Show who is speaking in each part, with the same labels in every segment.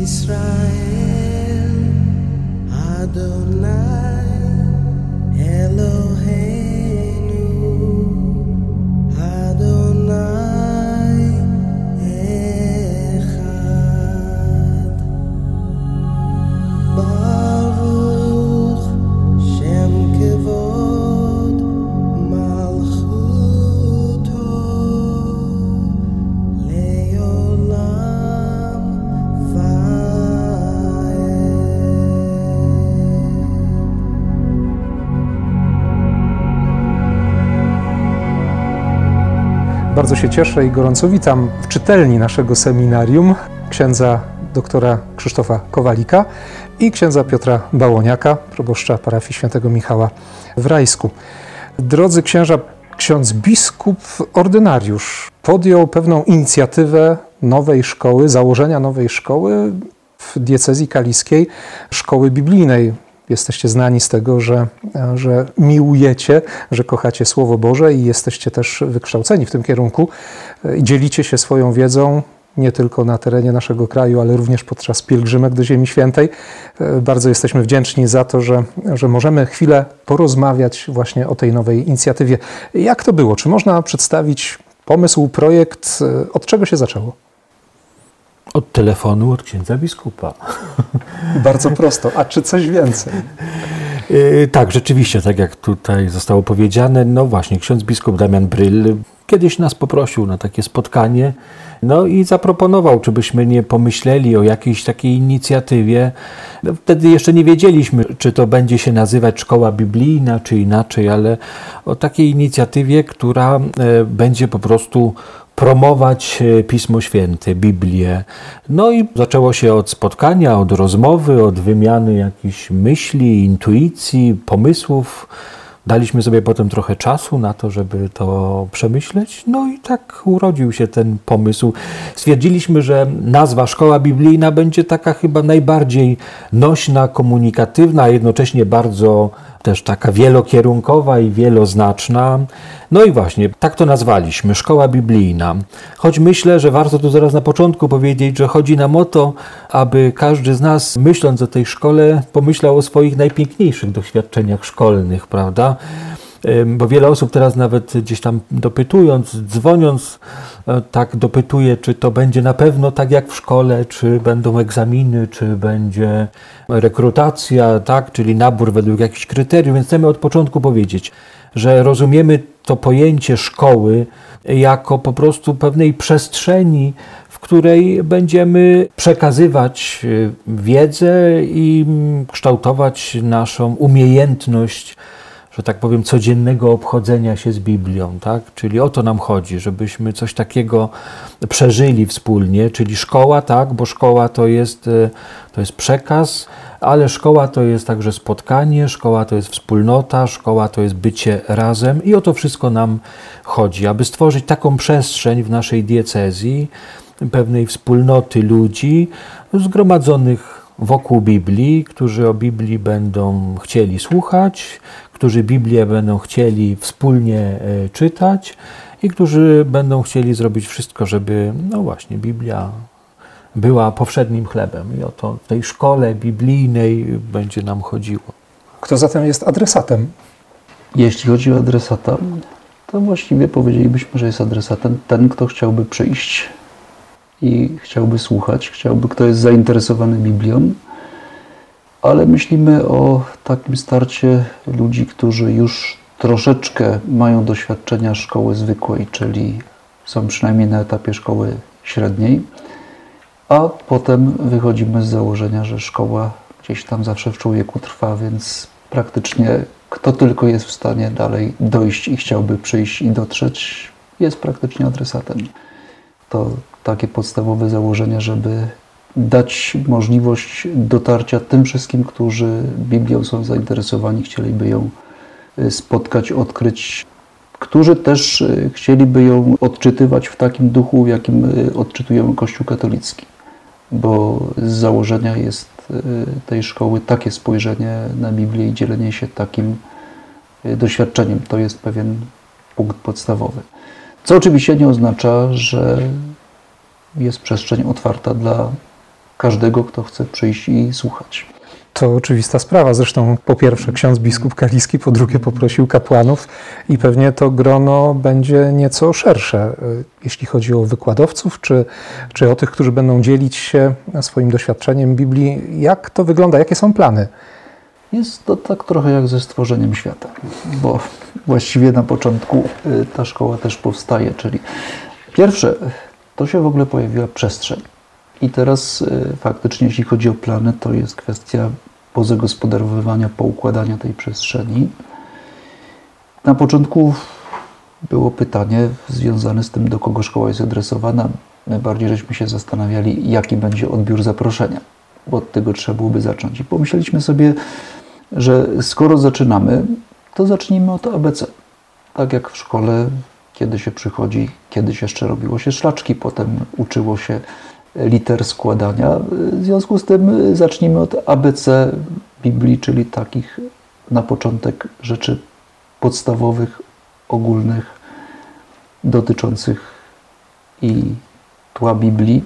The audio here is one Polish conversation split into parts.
Speaker 1: Israel, Adonai, Eloheinu, Adonai, Echad. Baruch Shem Kevod Malchuto Leolam
Speaker 2: Bardzo się cieszę i gorąco witam w czytelni naszego seminarium księdza doktora Krzysztofa Kowalika i księdza Piotra Bałoniaka, proboszcza parafii świętego Michała w Rajsku. Drodzy księża, ksiądz biskup ordynariusz podjął pewną inicjatywę nowej szkoły, założenia nowej szkoły w diecezji kaliskiej, szkoły biblijnej. Jesteście znani z tego, że miłujecie, że kochacie Słowo Boże i jesteście też wykształceni w tym kierunku. Dzielicie się swoją wiedzą nie tylko na terenie naszego kraju, ale również podczas pielgrzymek do Ziemi Świętej. Bardzo jesteśmy wdzięczni za to, że możemy chwilę porozmawiać właśnie o tej nowej inicjatywie. Jak to było? Czy można przedstawić pomysł, projekt? Od czego się zaczęło?
Speaker 3: Od telefonu od księdza biskupa.
Speaker 2: Bardzo prosto. A czy coś więcej?
Speaker 3: Tak, rzeczywiście, tak jak tutaj zostało powiedziane, no właśnie, ksiądz biskup Damian Bryl kiedyś nas poprosił na takie spotkanie, no i zaproponował, czy byśmy nie pomyśleli o jakiejś takiej inicjatywie. No, wtedy jeszcze nie wiedzieliśmy, czy to będzie się nazywać szkoła biblijna, czy inaczej, ale o takiej inicjatywie, która będzie po prostu promować Pismo Święte, Biblię. No i zaczęło się od spotkania, od rozmowy, od wymiany jakichś myśli, intuicji, pomysłów. Daliśmy sobie potem trochę czasu na to, żeby to przemyśleć. No i tak urodził się ten pomysł. Stwierdziliśmy, że nazwa Szkoła Biblijna będzie taka chyba najbardziej nośna, komunikatywna, a jednocześnie bardzo też taka wielokierunkowa i wieloznaczna. No i właśnie, tak to nazwaliśmy, Szkoła Biblijna. Choć myślę, że warto tu zaraz na początku powiedzieć, że chodzi nam o to, aby każdy z nas, myśląc o tej szkole, pomyślał o swoich najpiękniejszych doświadczeniach szkolnych, prawda? Bo wiele osób teraz nawet gdzieś tam dopytując, dzwoniąc, tak dopytuje, czy to będzie na pewno tak jak w szkole, czy będą egzaminy, czy będzie rekrutacja, tak, czyli nabór według jakichś kryteriów. Więc chcemy od początku powiedzieć, że rozumiemy to pojęcie szkoły jako po prostu pewnej przestrzeni, w której będziemy przekazywać wiedzę i kształtować naszą umiejętność, że tak powiem, codziennego obchodzenia się z Biblią, tak? Czyli o to nam chodzi, żebyśmy coś takiego przeżyli wspólnie, czyli szkoła, tak? Bo szkoła to jest przekaz, ale szkoła to jest także spotkanie, szkoła to jest wspólnota, szkoła to jest bycie razem i o to wszystko nam chodzi, aby stworzyć taką przestrzeń w naszej diecezji, pewnej wspólnoty ludzi zgromadzonych wokół Biblii, którzy o Biblii będą chcieli słuchać, którzy Biblię będą chcieli wspólnie czytać i którzy będą chcieli zrobić wszystko, żeby, no właśnie, Biblia była powszednim chlebem. I o to w tej szkole biblijnej będzie nam chodziło.
Speaker 2: Kto zatem jest adresatem?
Speaker 4: Jeśli chodzi o adresata, to właściwie powiedzielibyśmy, że jest adresatem ten, kto chciałby przyjść i chciałby słuchać, kto jest zainteresowany Biblią, ale myślimy o takim starcie ludzi, którzy już troszeczkę mają doświadczenia szkoły zwykłej, czyli są przynajmniej na etapie szkoły średniej, a potem wychodzimy z założenia, że szkoła gdzieś tam zawsze w człowieku trwa, więc praktycznie kto tylko jest w stanie dalej dojść i chciałby przyjść i dotrzeć, jest praktycznie adresatem. To takie podstawowe założenie, żeby dać możliwość dotarcia tym wszystkim, którzy Biblią są zainteresowani, chcieliby ją spotkać, odkryć, którzy też chcieliby ją odczytywać w takim duchu, w jakim odczytuje Kościół katolicki. Bo z założenia jest tej szkoły takie spojrzenie na Biblię i dzielenie się takim doświadczeniem. To jest pewien punkt podstawowy. Co oczywiście nie oznacza, że jest przestrzeń otwarta dla każdego, kto chce przyjść i słuchać.
Speaker 2: To oczywista sprawa. Zresztą po pierwsze ksiądz biskup kaliski, po drugie poprosił kapłanów i pewnie to grono będzie nieco szersze, jeśli chodzi o wykładowców, czy o tych, którzy będą dzielić się swoim doświadczeniem Biblii. Jak to wygląda? Jakie są plany?
Speaker 4: Jest to tak trochę jak ze stworzeniem świata, bo właściwie na początku ta szkoła też powstaje, czyli pierwsze, to się w ogóle pojawiła przestrzeń. I teraz faktycznie, jeśli chodzi o plany, to jest kwestia pozagospodarowywania, poukładania tej przestrzeni. Na początku było pytanie związane z tym, do kogo szkoła jest adresowana. My bardziej żeśmy się zastanawiali, jaki będzie odbiór zaproszenia, bo od tego trzeba byłoby zacząć. I pomyśleliśmy sobie, że skoro zaczynamy, to zacznijmy od ABC. Tak jak w szkole, kiedy się przychodzi, kiedyś jeszcze robiło się szlaczki, potem uczyło się liter składania. W związku z tym zacznijmy od ABC Biblii, czyli takich na początek rzeczy podstawowych, ogólnych, dotyczących i tła Biblii,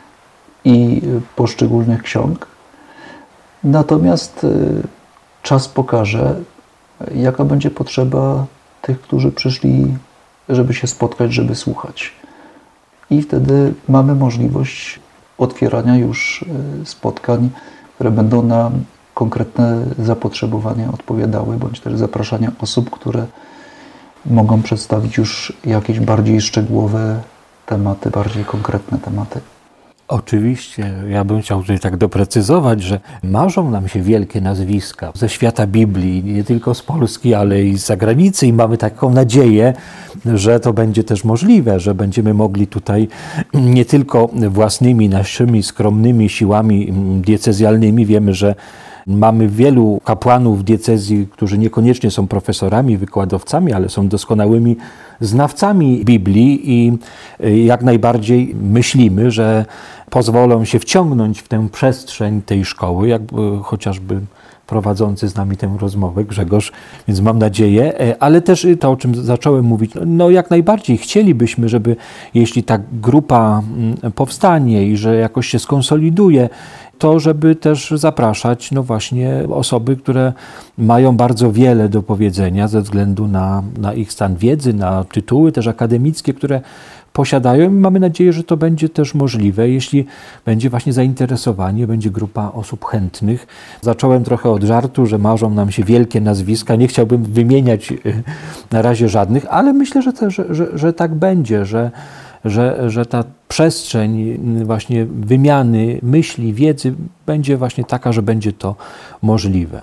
Speaker 4: i poszczególnych ksiąg. Natomiast czas pokaże, jaka będzie potrzeba tych, którzy przyszli, żeby się spotkać, żeby słuchać. I wtedy mamy możliwość otwierania już spotkań, które będą na konkretne zapotrzebowania odpowiadały, bądź też zapraszania osób, które mogą przedstawić już jakieś bardziej szczegółowe tematy, bardziej konkretne tematy.
Speaker 3: Oczywiście, ja bym chciał tutaj tak doprecyzować, że marzą nam się wielkie nazwiska ze świata Biblii, nie tylko z Polski, ale i z zagranicy, i mamy taką nadzieję, że to będzie też możliwe, że będziemy mogli tutaj nie tylko własnymi, naszymi skromnymi siłami diecezjalnymi, wiemy, że mamy wielu kapłanów diecezji, którzy niekoniecznie są profesorami, wykładowcami, ale są doskonałymi znawcami Biblii i jak najbardziej myślimy, że pozwolą się wciągnąć w tę przestrzeń tej szkoły, jak chociażby prowadzący z nami tę rozmowę, Grzegorz, więc mam nadzieję, ale też to, o czym zacząłem mówić, no jak najbardziej chcielibyśmy, żeby jeśli ta grupa powstanie i że jakoś się skonsoliduje, to żeby też zapraszać no właśnie osoby, które mają bardzo wiele do powiedzenia ze względu na ich stan wiedzy, na tytuły też akademickie, które posiadają, i mamy nadzieję, że to będzie też możliwe, jeśli będzie właśnie zainteresowanie, będzie grupa osób chętnych. Zacząłem trochę od żartu, że marzą nam się wielkie nazwiska. Nie chciałbym wymieniać na razie żadnych, ale myślę, że tak będzie, że ta przestrzeń właśnie wymiany myśli, wiedzy będzie właśnie taka, że będzie to możliwe.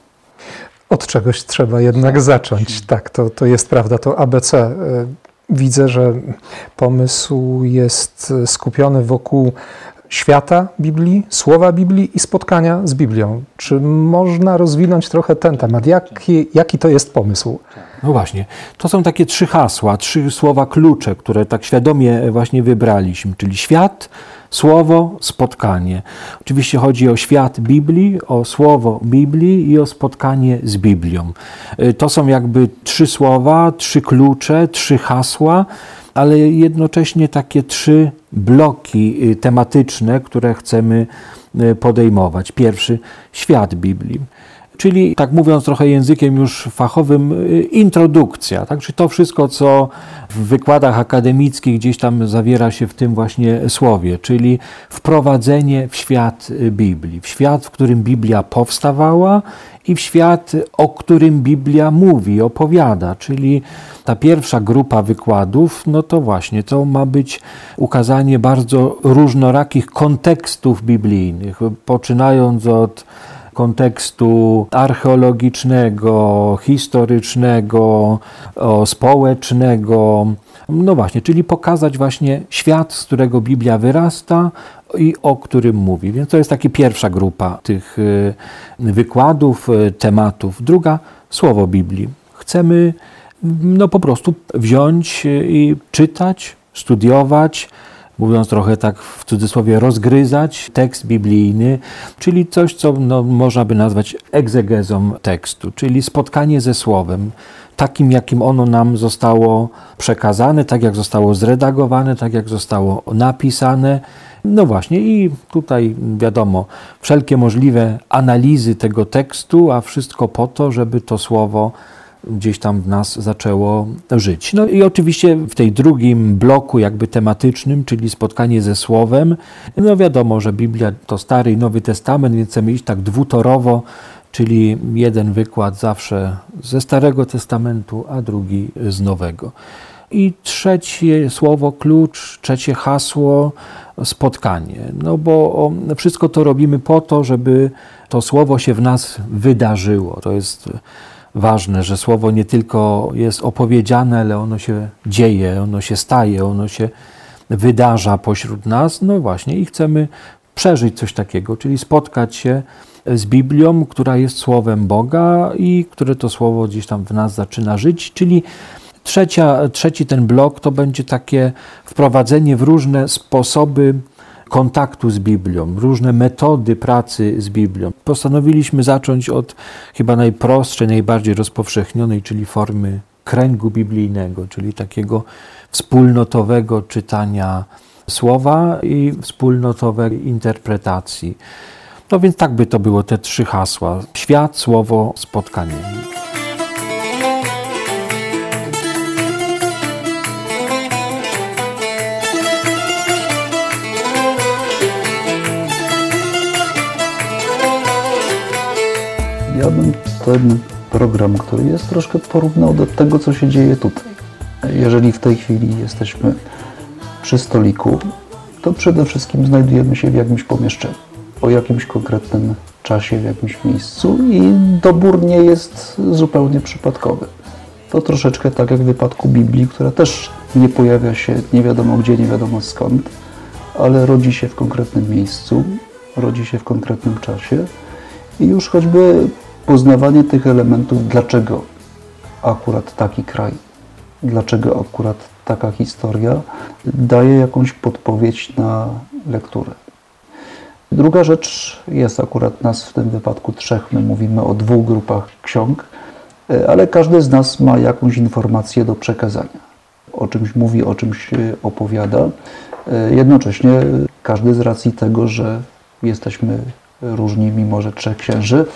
Speaker 2: Od czegoś trzeba jednak zacząć. Tak, to jest prawda, to ABC. Widzę, że pomysł jest skupiony wokół świata Biblii, słowa Biblii i spotkania z Biblią. Czy można rozwinąć trochę ten temat? Jaki to jest pomysł?
Speaker 3: No właśnie, to są takie 3 hasła, 3 słowa klucze, które tak świadomie właśnie wybraliśmy, czyli świat, słowo, spotkanie. Oczywiście chodzi o świat Biblii, o słowo Biblii i o spotkanie z Biblią. To są jakby 3 słowa, 3 klucze, 3 hasła, ale jednocześnie takie 3 bloki tematyczne, które chcemy podejmować. Pierwszy, świat Biblii. Czyli, tak mówiąc trochę językiem już fachowym, introdukcja. Tak? Czyli to wszystko, co w wykładach akademickich gdzieś tam zawiera się w tym właśnie słowie, czyli wprowadzenie w świat Biblii. W świat, w którym Biblia powstawała i w świat, o którym Biblia mówi, opowiada. Czyli ta pierwsza grupa wykładów, no to właśnie, to ma być ukazanie bardzo różnorakich kontekstów biblijnych, poczynając od kontekstu archeologicznego, historycznego, społecznego. No właśnie, czyli pokazać właśnie świat, z którego Biblia wyrasta i o którym mówi. Więc to jest taka pierwsza grupa tych wykładów, tematów. Druga, słowo Biblii. Chcemy no po prostu wziąć i czytać, studiować, mówiąc trochę tak w cudzysłowie, rozgryzać tekst biblijny, czyli coś, co no, można by nazwać egzegezą tekstu, czyli spotkanie ze Słowem. takim, jakim ono nam zostało przekazane, tak jak zostało zredagowane, tak jak zostało napisane. No właśnie i tutaj wiadomo, wszelkie możliwe analizy tego tekstu, a wszystko po to, żeby to słowo gdzieś tam w nas zaczęło żyć. No i oczywiście w tej drugim bloku jakby tematycznym, czyli spotkanie ze Słowem, no wiadomo, że Biblia to Stary i Nowy Testament, więc chcemy iść tak dwutorowo, czyli jeden wykład zawsze ze Starego Testamentu, a drugi z Nowego. I trzecie słowo klucz, trzecie hasło, spotkanie. No bo wszystko to robimy po to, żeby to słowo się w nas wydarzyło. To jest ważne, że słowo nie tylko jest opowiedziane, ale ono się dzieje, ono się staje, ono się wydarza pośród nas. No właśnie i chcemy przeżyć coś takiego, czyli spotkać się z Biblią, która jest Słowem Boga i które to Słowo gdzieś tam w nas zaczyna żyć, czyli trzeci ten blok to będzie takie wprowadzenie w różne sposoby kontaktu z Biblią, różne metody pracy z Biblią. Postanowiliśmy zacząć od chyba najprostszej, najbardziej rozpowszechnionej, czyli formy kręgu biblijnego, czyli takiego wspólnotowego czytania słowa i wspólnotowej interpretacji. No więc tak by to było, te trzy hasła. Świat, słowo, spotkanie.
Speaker 4: Ja bym ten program, który jest, troszkę porównał do tego, co się dzieje tutaj. Jeżeli w tej chwili jesteśmy przy stoliku, to przede wszystkim znajdujemy się w jakimś pomieszczeniu, o jakimś konkretnym czasie, w jakimś miejscu i dobór nie jest zupełnie przypadkowy. To troszeczkę tak jak w wypadku Biblii, która też nie pojawia się nie wiadomo gdzie, nie wiadomo skąd, ale rodzi się w konkretnym miejscu, rodzi się w konkretnym czasie i już choćby poznawanie tych elementów, dlaczego akurat taki kraj, dlaczego akurat taka historia, daje jakąś podpowiedź na lekturę. Druga rzecz jest akurat nas w tym wypadku trzech. My mówimy o dwóch grupach ksiąg, ale każdy z nas ma jakąś informację do przekazania. O czymś mówi, o czymś opowiada. Jednocześnie każdy z racji tego, że jesteśmy różni, mimo że trzech księży,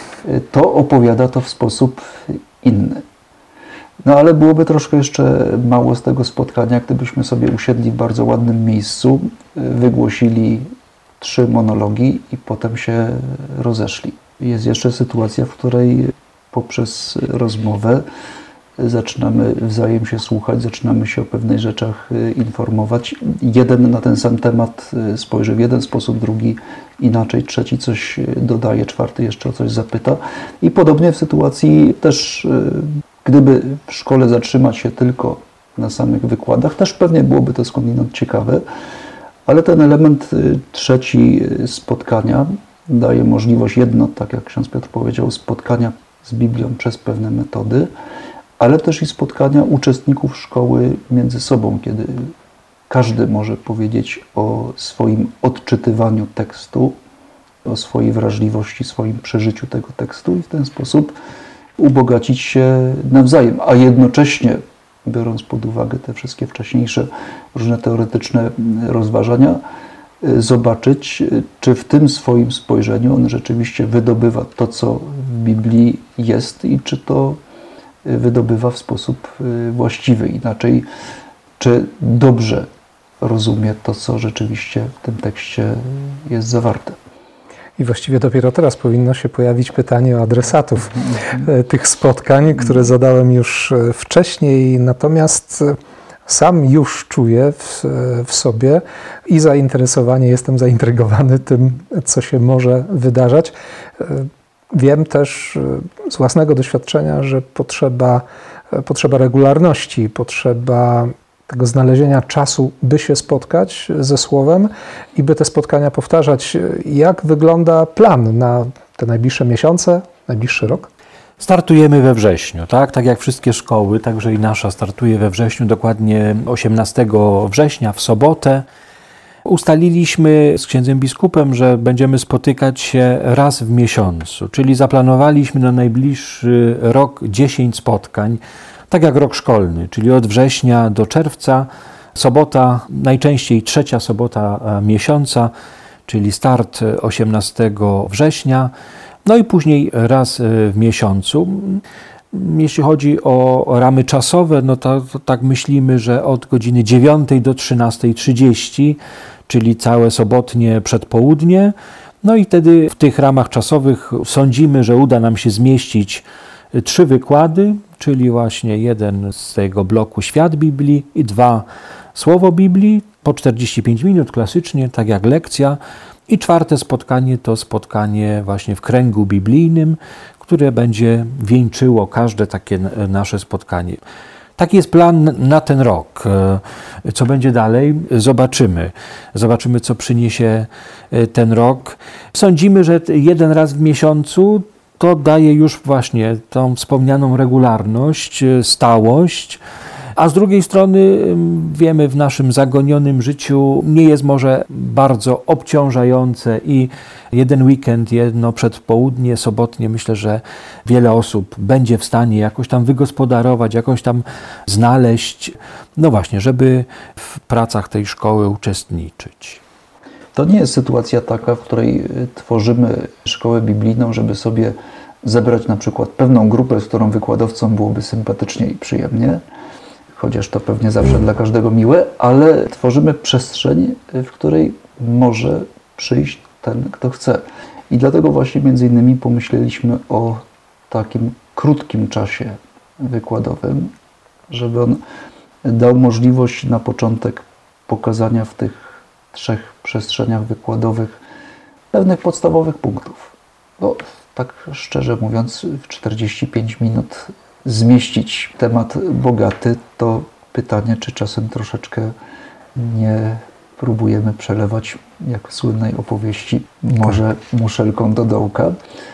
Speaker 4: to opowiada to w sposób inny. No ale byłoby troszkę jeszcze mało z tego spotkania, gdybyśmy sobie usiedli w bardzo ładnym miejscu, wygłosili 3 monologi i potem się rozeszli. Jest jeszcze sytuacja, w której poprzez rozmowę zaczynamy wzajem się słuchać, zaczynamy się o pewnych rzeczach informować. Jeden na ten sam temat spojrzy w jeden sposób, drugi inaczej, trzeci coś dodaje, czwarty jeszcze o coś zapyta. I podobnie w sytuacji też, gdyby w szkole zatrzymać się tylko na samych wykładach, też pewnie byłoby to skądinąd ciekawe, ale ten element trzeci spotkania daje możliwość tak jak ksiądz Piotr powiedział, spotkania z Biblią przez pewne metody, ale też i spotkania uczestników szkoły między sobą, kiedy każdy może powiedzieć o swoim odczytywaniu tekstu, o swojej wrażliwości, swoim przeżyciu tego tekstu i w ten sposób ubogacić się nawzajem, a jednocześnie, biorąc pod uwagę te wszystkie wcześniejsze różne teoretyczne rozważania, zobaczyć, czy w tym swoim spojrzeniu on rzeczywiście wydobywa to, co w Biblii jest i czy to wydobywa w sposób właściwy. Inaczej, czy dobrze rozumie to, co rzeczywiście w tym tekście jest zawarte.
Speaker 2: I właściwie dopiero teraz powinno się pojawić pytanie o adresatów tych spotkań, które zadałem już wcześniej, natomiast sam już czuję w sobie i zainteresowanie, jestem zaintrygowany tym, co się może wydarzać. Wiem też z własnego doświadczenia, że potrzeba regularności, potrzeba tego znalezienia czasu, by się spotkać ze Słowem i by te spotkania powtarzać. Jak wygląda plan na te najbliższe miesiące, najbliższy rok?
Speaker 3: Startujemy we wrześniu, tak? Tak jak wszystkie szkoły, także i nasza startuje we wrześniu, dokładnie 18 września w sobotę. Ustaliliśmy z księdzem biskupem, że będziemy spotykać się raz w miesiącu, czyli zaplanowaliśmy na najbliższy rok 10 spotkań, tak jak rok szkolny, czyli od września do czerwca, sobota, najczęściej trzecia sobota miesiąca, czyli start 18 września, no i później raz w miesiącu. Jeśli chodzi o ramy czasowe, no to tak myślimy, że od godziny 9 do 13:30, czyli całe sobotnie przedpołudnie. No i wtedy w tych ramach czasowych sądzimy, że uda nam się zmieścić 3 wykłady, czyli właśnie jeden z tego bloku Świat Biblii i 2 Słowo Biblii, po 45 minut klasycznie, tak jak lekcja. I 4. spotkanie to spotkanie właśnie w kręgu biblijnym, które będzie wieńczyło każde takie nasze spotkanie. Taki jest plan na ten rok. Co będzie dalej? Zobaczymy. Zobaczymy, co przyniesie ten rok. Sądzimy, że jeden raz w miesiącu to daje już właśnie tą wspomnianą regularność, stałość. A z drugiej strony wiemy, w naszym zagonionym życiu nie jest może bardzo obciążające i jeden weekend, jedno przedpołudnie, sobotnie, myślę, że wiele osób będzie w stanie jakoś tam wygospodarować, jakoś tam znaleźć, no właśnie, żeby w pracach tej szkoły uczestniczyć.
Speaker 4: To nie jest sytuacja taka, w której tworzymy szkołę biblijną, żeby sobie zebrać na przykład pewną grupę, z którą wykładowcom byłoby sympatycznie i przyjemnie, chociaż to pewnie zawsze dla każdego miłe, ale tworzymy przestrzeń, w której może przyjść ten, kto chce. I dlatego właśnie między innymi pomyśleliśmy o takim krótkim czasie wykładowym, żeby on dał możliwość na początek pokazania w tych 3 przestrzeniach wykładowych pewnych podstawowych punktów. Bo tak szczerze mówiąc, w 45 minut zmieścić temat bogaty, to pytanie, czy czasem troszeczkę nie próbujemy przelewać, jak w słynnej opowieści, może muszelką do dołka.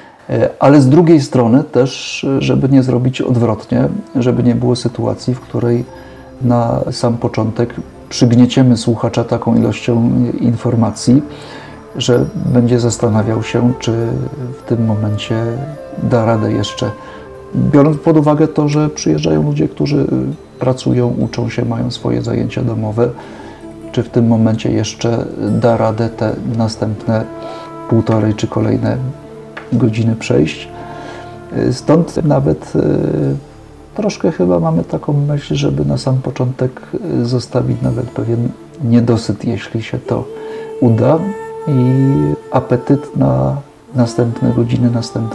Speaker 4: Ale z drugiej strony też, żeby nie zrobić odwrotnie, żeby nie było sytuacji, w której na sam początek przygnieciemy słuchacza taką ilością informacji, że będzie zastanawiał się, czy w tym momencie da radę jeszcze. Biorąc pod uwagę to, że przyjeżdżają ludzie, którzy pracują, uczą się, mają swoje zajęcia domowe, czy w tym momencie jeszcze da radę te następne 1,5 czy kolejne godziny przejść. Stąd nawet troszkę chyba mamy taką myśl, żeby na sam początek zostawić nawet pewien niedosyt, jeśli się to uda, i apetyt na następne godziny,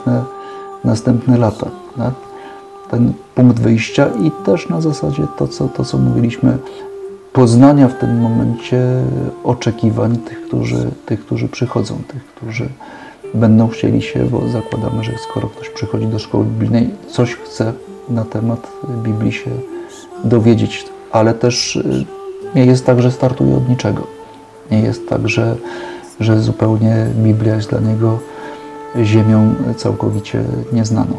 Speaker 4: następne lata. Tak? Ten punkt wyjścia i też na zasadzie to, co mówiliśmy, poznania w tym momencie oczekiwań tych, którzy przychodzą, tych, którzy będą chcieli się, bo zakładamy, że skoro ktoś przychodzi do szkoły biblijnej, coś chce na temat Biblii się dowiedzieć, ale też nie jest tak, że startuje od niczego. Nie jest tak, że zupełnie Biblia jest dla niego ziemią całkowicie nieznaną.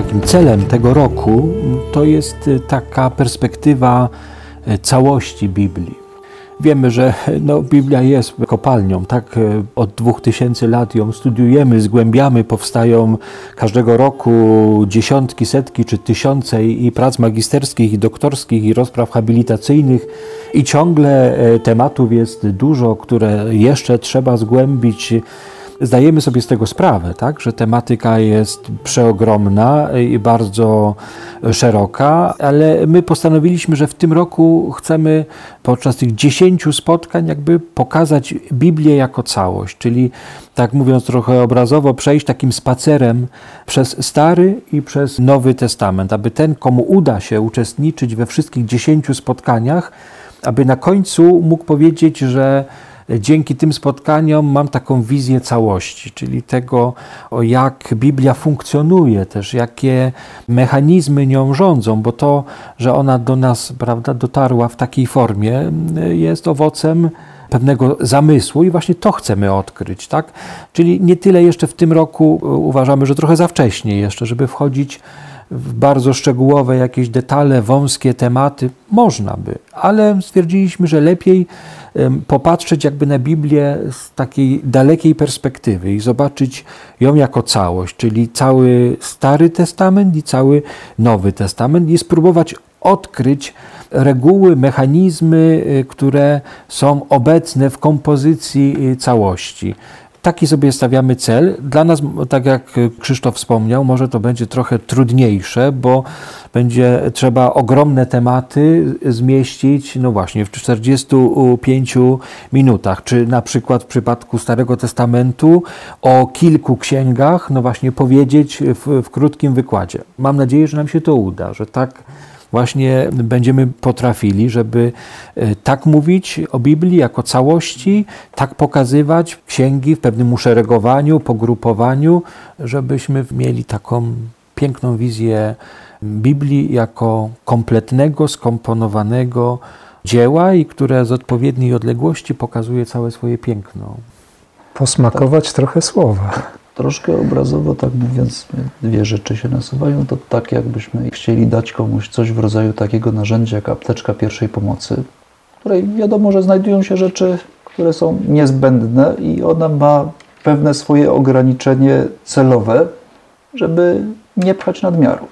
Speaker 3: takim celem tego roku to jest taka perspektywa całości Biblii. Wiemy, że Biblia jest kopalnią, tak? Od 2000 lat ją studiujemy, zgłębiamy, powstają każdego roku dziesiątki, setki czy tysiące i prac magisterskich, i doktorskich, i rozpraw habilitacyjnych i ciągle tematów jest dużo, które jeszcze trzeba zgłębić. Zdajemy sobie z tego sprawę, tak, że tematyka jest przeogromna i bardzo szeroka, ale my postanowiliśmy, że w tym roku chcemy podczas tych 10 spotkań jakby pokazać Biblię jako całość, czyli tak mówiąc trochę obrazowo, przejść takim spacerem przez Stary i przez Nowy Testament, aby ten, komu uda się uczestniczyć we wszystkich 10 spotkaniach, aby na końcu mógł powiedzieć, że dzięki tym spotkaniom mam taką wizję całości, czyli tego, jak Biblia funkcjonuje, też jakie mechanizmy nią rządzą, bo to, że ona do nas, prawda, dotarła w takiej formie, jest owocem pewnego zamysłu i właśnie to chcemy odkryć, tak? Czyli nie tyle jeszcze w tym roku uważamy, że trochę za wcześnie jeszcze, żeby wchodzić w bardzo szczegółowe jakieś detale, wąskie tematy, można by, ale stwierdziliśmy, że lepiej popatrzeć jakby na Biblię z takiej dalekiej perspektywy i zobaczyć ją jako całość, czyli cały Stary Testament i cały Nowy Testament i spróbować odkryć reguły, mechanizmy, które są obecne w kompozycji całości. Taki sobie stawiamy cel. Dla nas, tak jak Krzysztof wspomniał, może to będzie trochę trudniejsze, bo będzie trzeba ogromne tematy zmieścić, właśnie w 45 minutach. Czy na przykład w przypadku Starego Testamentu o kilku księgach, właśnie powiedzieć w krótkim wykładzie. Mam nadzieję, że nam się to uda, że tak właśnie będziemy potrafili, żeby tak mówić o Biblii jako całości, tak pokazywać księgi w pewnym uszeregowaniu, pogrupowaniu, żebyśmy mieli taką piękną wizję Biblii jako kompletnego, skomponowanego dzieła i które z odpowiedniej odległości pokazuje całe swoje piękno.
Speaker 2: Posmakować trochę słowa.
Speaker 4: Troszkę obrazowo, tak mówiąc, dwie rzeczy się nasuwają. To tak, jakbyśmy chcieli dać komuś coś w rodzaju takiego narzędzia jak apteczka pierwszej pomocy, w której wiadomo, że znajdują się rzeczy, które są niezbędne i ona ma pewne swoje ograniczenie celowe, żeby nie pchać nadmiaru.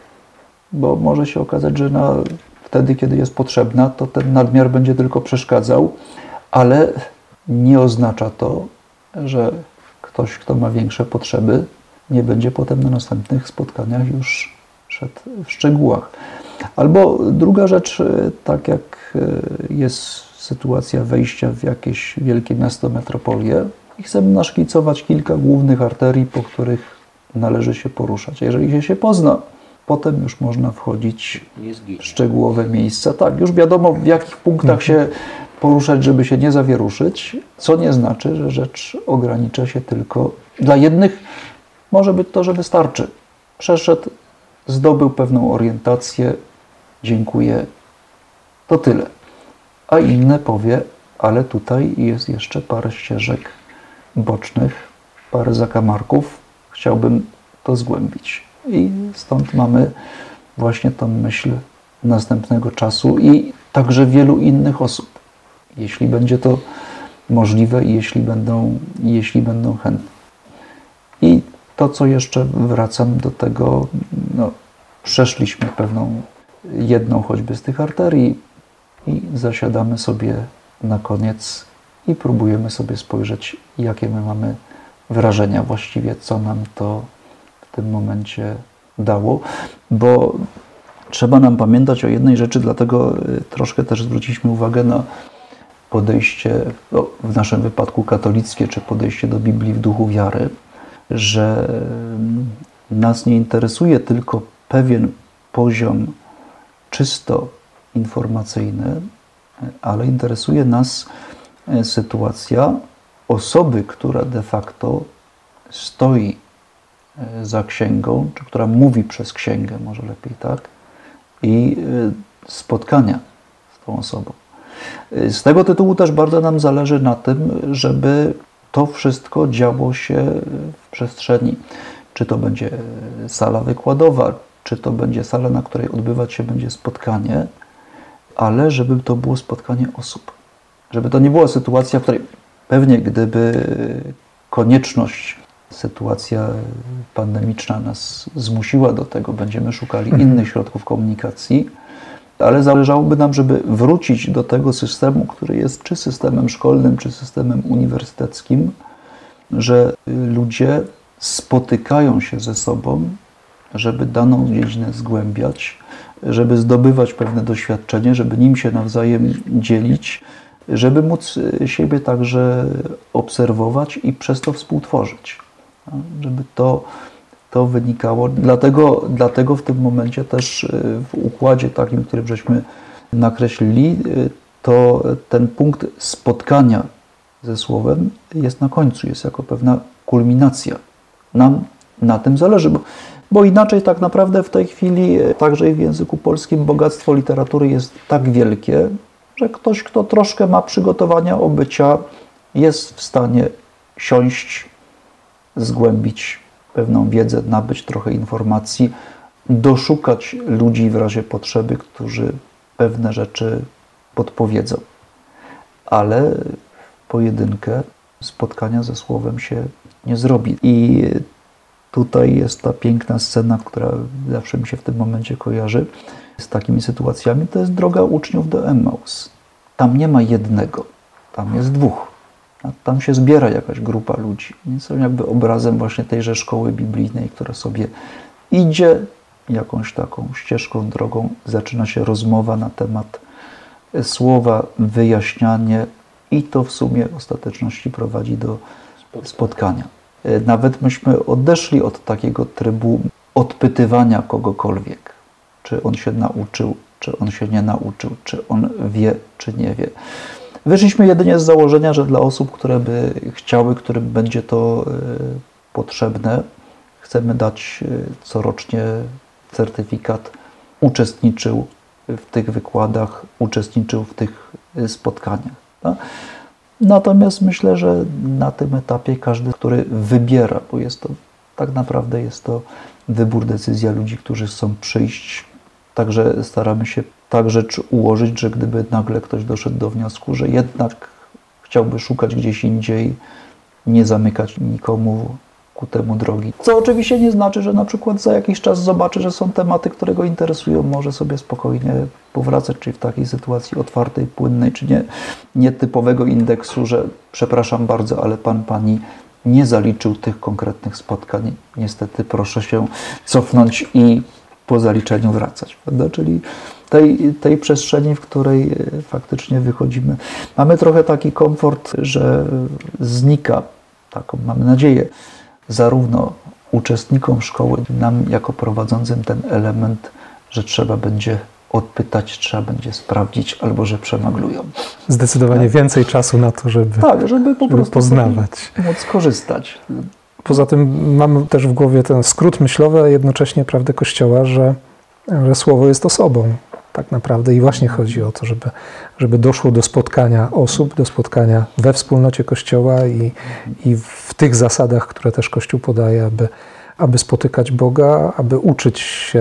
Speaker 4: Bo może się okazać, że wtedy, kiedy jest potrzebna, to ten nadmiar będzie tylko przeszkadzał, ale nie oznacza to, że ktoś, kto ma większe potrzeby, nie będzie potem na następnych spotkaniach już szedł w szczegółach. Albo druga rzecz, tak jak jest sytuacja wejścia w jakieś wielkie miasto, metropolię i chcemy naszkicować kilka głównych arterii, po których należy się poruszać. Jeżeli się pozna, potem już można wchodzić w szczegółowe miejsca. Tak, już wiadomo, w jakich punktach się poruszać, żeby się nie zawieruszyć, co nie znaczy, że rzecz ogranicza się tylko dla jednych. Może być to, że wystarczy. Przeszedł, zdobył pewną orientację, dziękuję, to tyle. A inne powie, ale tutaj jest jeszcze parę ścieżek bocznych, parę zakamarków, chciałbym to zgłębić. I stąd mamy właśnie tą myśl następnego czasu i także wielu innych osób, jeśli będzie to możliwe i jeśli będą chętni. I to, co jeszcze wracam do tego, przeszliśmy pewną jedną choćby z tych arterii i zasiadamy sobie na koniec i próbujemy sobie spojrzeć, jakie my mamy wrażenia właściwie, co nam to w tym momencie dało, bo trzeba nam pamiętać o jednej rzeczy, dlatego troszkę też zwróciliśmy uwagę na podejście, w naszym wypadku katolickie, czy podejście do Biblii w duchu wiary, że nas nie interesuje tylko pewien poziom czysto informacyjny, ale interesuje nas sytuacja osoby, która de facto stoi za księgą, czy która mówi przez księgę, może lepiej tak, i spotkania z tą osobą. Z tego tytułu też bardzo nam zależy na tym, żeby to wszystko działo się w przestrzeni. Czy to będzie sala wykładowa, czy to będzie sala, na której odbywać się będzie spotkanie, ale żeby to było spotkanie osób. Żeby to nie była sytuacja, w której pewnie gdyby konieczność, sytuacja pandemiczna nas zmusiła do tego, będziemy szukali innych środków komunikacji, ale zależałoby nam, żeby wrócić do tego systemu, który jest czy systemem szkolnym, czy systemem uniwersyteckim, że ludzie spotykają się ze sobą, żeby daną dziedzinę zgłębiać, żeby zdobywać pewne doświadczenie, żeby nim się nawzajem dzielić, żeby móc siebie także obserwować i przez to współtworzyć. Żeby to wynikało. Dlatego w tym momencie też w układzie takim, który żeśmy nakreślili, to ten punkt spotkania ze Słowem jest na końcu, jest jako pewna kulminacja. Nam na tym zależy, bo inaczej tak naprawdę w tej chwili, także i w języku polskim, bogactwo literatury jest tak wielkie, że ktoś, kto troszkę ma przygotowania obycia, jest w stanie siąść, zgłębić pewną wiedzę, nabyć trochę informacji, doszukać ludzi w razie potrzeby, którzy pewne rzeczy podpowiedzą. Ale pojedynkę spotkania ze Słowem się nie zrobi. I tutaj jest ta piękna scena, która zawsze mi się w tym momencie kojarzy z takimi sytuacjami. To jest droga uczniów do Emmaus. Tam nie ma jednego, tam jest dwóch. A tam się zbiera jakaś grupa ludzi. Więc są jakby obrazem właśnie tejże szkoły biblijnej, która sobie idzie jakąś taką ścieżką, drogą. Zaczyna się rozmowa na temat Słowa, wyjaśnianie i to w sumie w ostateczności prowadzi do spotkania. Nawet myśmy odeszli od takiego trybu odpytywania kogokolwiek. Czy on się nauczył, czy on się nie nauczył, czy on wie, czy nie wie. Wyszliśmy jedynie z założenia, że dla osób, które by chciały, którym będzie to potrzebne, chcemy dać corocznie certyfikat, uczestniczył w tych wykładach, uczestniczył w tych spotkaniach. Tak? Natomiast myślę, że na tym etapie każdy, który wybiera, bo tak naprawdę jest to wybór, decyzja ludzi, którzy chcą przyjść. Także staramy się tak rzecz ułożyć, że gdyby nagle ktoś doszedł do wniosku, że jednak chciałby szukać gdzieś indziej, nie zamykać nikomu ku temu drogi. Co oczywiście nie znaczy, że na przykład za jakiś czas zobaczy, że są tematy, które go interesują, może sobie spokojnie powracać, czyli w takiej sytuacji otwartej, płynnej, czy nietypowego indeksu, że przepraszam bardzo, ale pani nie zaliczył tych konkretnych spotkań. Niestety proszę się cofnąć i po zaliczeniu wracać. Prawda? Czyli tej przestrzeni, w której faktycznie wychodzimy. Mamy trochę taki komfort, że znika, taką mamy nadzieję, zarówno uczestnikom szkoły, nam jako prowadzącym ten element, że trzeba będzie odpytać, trzeba będzie sprawdzić, albo że przemaglują.
Speaker 2: Zdecydowanie więcej czasu na to, żeby
Speaker 4: po prostu
Speaker 2: poznawać.
Speaker 4: Móc korzystać.
Speaker 2: Poza tym mamy też w głowie ten skrót myślowy, a jednocześnie prawdę Kościoła, że Słowo jest osobą tak naprawdę i właśnie chodzi o to, żeby doszło do spotkania osób, do spotkania we wspólnocie Kościoła i w tych zasadach, które też Kościół podaje, aby spotykać Boga, aby uczyć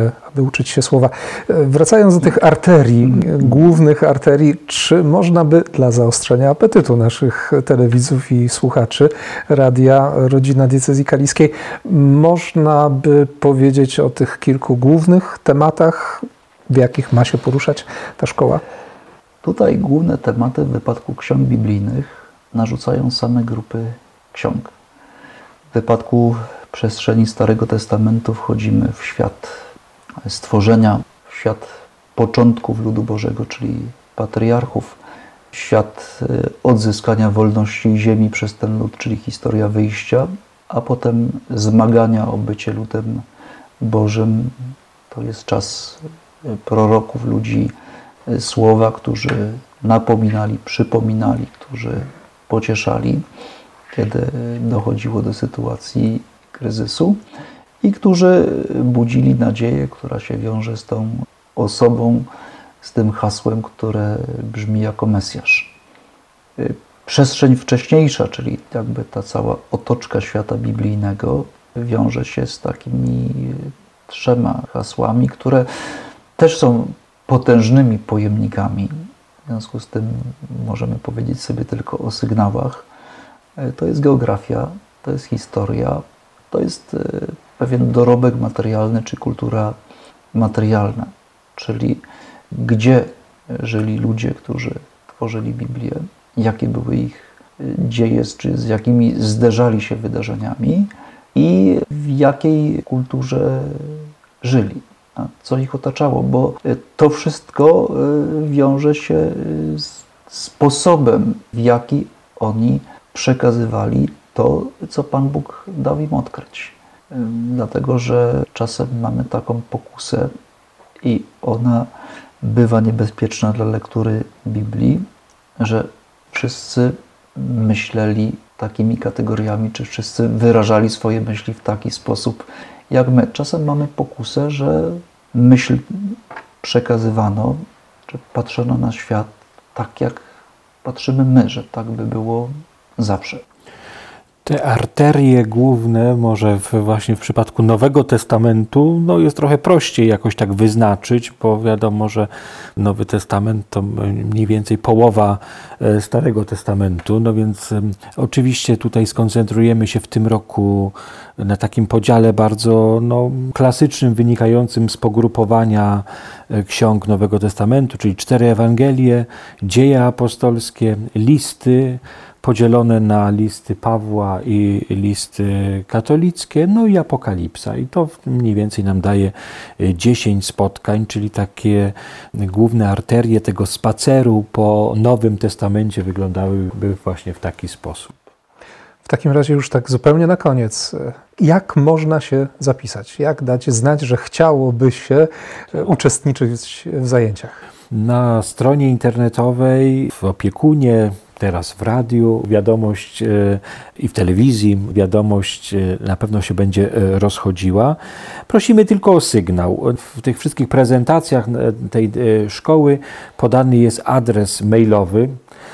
Speaker 2: się Słowa. Wracając do tych arterii, głównych arterii, czy można by dla zaostrzenia apetytu naszych telewidzów i słuchaczy Radia Rodzina Diecezji Kaliskiej, można by powiedzieć o tych kilku głównych tematach, w jakich ma się poruszać ta szkoła?
Speaker 4: Tutaj główne tematy w wypadku ksiąg biblijnych narzucają same grupy ksiąg. W wypadku przestrzeni Starego Testamentu wchodzimy w świat stworzenia, w świat początków ludu Bożego, czyli patriarchów, w świat odzyskania wolności ziemi przez ten lud, czyli historia wyjścia, a potem zmagania o bycie ludem Bożym. To jest czas proroków, ludzi Słowa, którzy napominali, przypominali, którzy pocieszali, kiedy dochodziło do sytuacji kryzysu i którzy budzili nadzieję, która się wiąże z tą osobą, z tym hasłem, które brzmi jako Mesjasz. Przestrzeń wcześniejsza, czyli jakby ta cała otoczka świata biblijnego wiąże się z takimi 3 hasłami, które też są potężnymi pojemnikami. W związku z tym możemy powiedzieć sobie tylko o sygnałach. To jest geografia, to jest historia, to jest pewien dorobek materialny czy kultura materialna. Czyli gdzie żyli ludzie, którzy tworzyli Biblię, jakie były ich dzieje, czy z jakimi zderzali się wydarzeniami i w jakiej kulturze żyli, a co ich otaczało, bo to wszystko wiąże się z sposobem, w jaki oni przekazywali to, co Pan Bóg dał im odkryć. Dlatego, że czasem mamy taką pokusę i ona bywa niebezpieczna dla lektury Biblii, że wszyscy myśleli takimi kategoriami, czy wszyscy wyrażali swoje myśli w taki sposób, jak my. Czasem mamy pokusę, że myśl przekazywano, czy patrzono na świat tak, jak patrzymy my, że tak by było zawsze.
Speaker 3: Te arterie główne może właśnie w przypadku Nowego Testamentu jest trochę prościej jakoś tak wyznaczyć, bo wiadomo, że Nowy Testament to mniej więcej połowa Starego Testamentu, no więc oczywiście tutaj skoncentrujemy się w tym roku na takim podziale bardzo klasycznym, wynikającym z pogrupowania ksiąg Nowego Testamentu, czyli 4 Ewangelie, dzieje apostolskie, listy, podzielone na listy Pawła i listy katolickie, i Apokalipsa. I to mniej więcej nam daje 10 spotkań, czyli takie główne arterie tego spaceru po Nowym Testamencie wyglądałyby właśnie w taki sposób.
Speaker 2: W takim razie już tak zupełnie na koniec, jak można się zapisać? Jak dać znać, że chciałoby się uczestniczyć w zajęciach?
Speaker 3: Na stronie internetowej, w Opiekunie, teraz w radiu wiadomość i w telewizji wiadomość na pewno się będzie rozchodziła. Prosimy tylko o sygnał. W tych wszystkich prezentacjach tej szkoły podany jest adres mailowy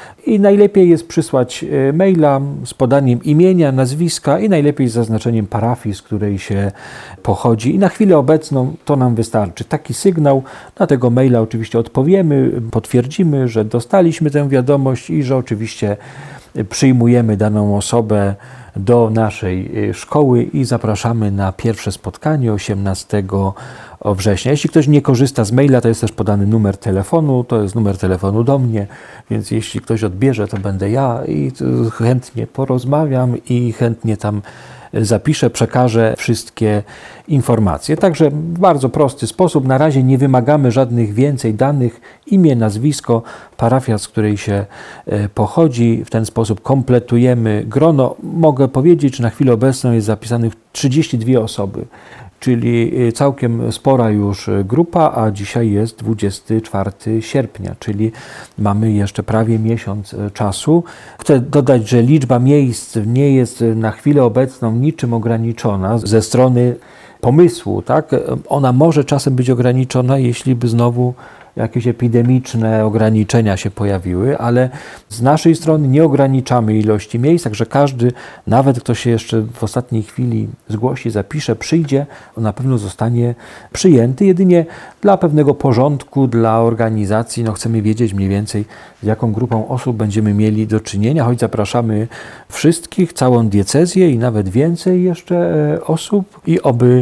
Speaker 3: i najlepiej jest przysłać maila z podaniem imienia, nazwiska i najlepiej z zaznaczeniem parafii, z której się pochodzi. I na chwilę obecną to nam wystarczy. Taki sygnał, na tego maila oczywiście odpowiemy, potwierdzimy, że dostaliśmy tę wiadomość i że oczywiście przyjmujemy daną osobę do naszej szkoły i zapraszamy na pierwsze spotkanie 18 września. Jeśli ktoś nie korzysta z maila, to jest też podany numer telefonu, to jest numer telefonu do mnie, więc jeśli ktoś odbierze, to będę ja i chętnie porozmawiam i chętnie tam zapiszę, przekażę wszystkie informacje. Także w bardzo prosty sposób. Na razie nie wymagamy żadnych więcej danych, imię, nazwisko, parafia, z której się pochodzi. W ten sposób kompletujemy grono. Mogę powiedzieć, że na chwilę obecną jest zapisanych 32 osoby, czyli całkiem spora już grupa, a dzisiaj jest 24 sierpnia, czyli mamy jeszcze prawie miesiąc czasu. Chcę dodać, że liczba miejsc nie jest na chwilę obecną niczym ograniczona ze strony pomysłu, tak? Ona może czasem być ograniczona, jeśli by znowu jakieś epidemiczne ograniczenia się pojawiły, ale z naszej strony nie ograniczamy ilości miejsc, także każdy, nawet kto się jeszcze w ostatniej chwili zgłosi, zapisze, przyjdzie, on na pewno zostanie przyjęty. Jedynie dla pewnego porządku, dla organizacji, chcemy wiedzieć mniej więcej, z jaką grupą osób będziemy mieli do czynienia, choć zapraszamy wszystkich, całą diecezję i nawet więcej jeszcze osób i oby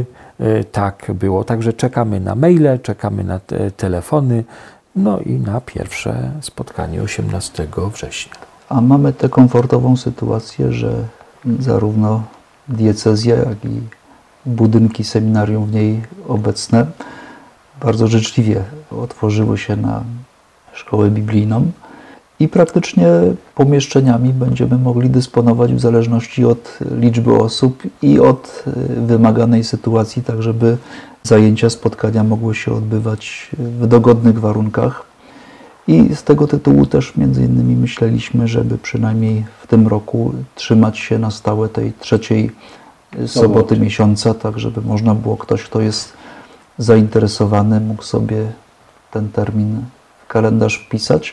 Speaker 3: tak było. Także czekamy na maile, czekamy na telefony, i na pierwsze spotkanie 18 września.
Speaker 4: A mamy tę komfortową sytuację, że zarówno diecezja, jak i budynki seminarium w niej obecne bardzo życzliwie otworzyły się na szkołę biblijną i praktycznie pomieszczeniami będziemy mogli dysponować w zależności od liczby osób i od wymaganej sytuacji, tak żeby zajęcia, spotkania mogły się odbywać w dogodnych warunkach. I z tego tytułu też między innymi myśleliśmy, żeby przynajmniej w tym roku trzymać się na stałe tej 3. soboty miesiąca, tak żeby można było, ktoś kto jest zainteresowany, mógł sobie ten termin w kalendarz wpisać.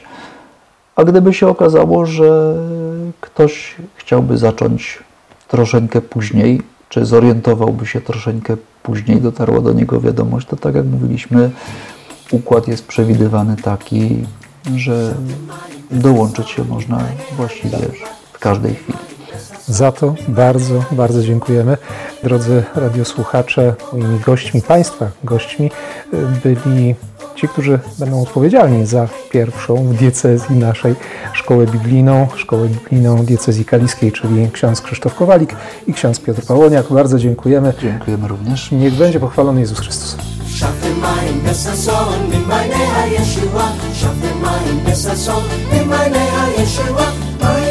Speaker 4: A gdyby się okazało, że ktoś chciałby zacząć troszeczkę później, czy zorientowałby się troszeczkę później, dotarła do niego wiadomość, to tak jak mówiliśmy, układ jest przewidywany taki, że dołączyć się można właściwie w każdej chwili.
Speaker 2: Za to bardzo, bardzo dziękujemy. Drodzy radiosłuchacze, moimi gośćmi, Państwa gośćmi byli ci, którzy będą odpowiedzialni za pierwszą w diecezji naszej szkołę biblijną diecezji kaliskiej, czyli ksiądz Krzysztof Kowalik i ksiądz Piotr Bałoniak. Bardzo dziękujemy.
Speaker 4: Dziękujemy również.
Speaker 2: Niech będzie pochwalony Jezus Chrystus.
Speaker 1: Shafte mai besa son,